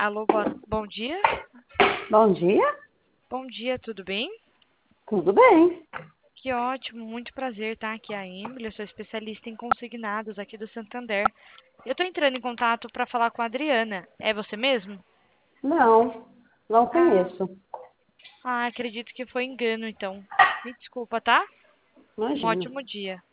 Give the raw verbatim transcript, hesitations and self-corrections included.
Alô, boa- bom dia? Bom dia, Bom dia, tudo bem? tudo bem? Que ótimo, muito prazer, tá? Aqui é a Emily, eu sou especialista em consignados aqui do Santander. Eu tô entrando em contato para falar com a Adriana. É você mesmo? Não, não Ah, conheço. ah, acredito que foi engano, então. Me desculpa, tá? Um Imagina. ótimo dia.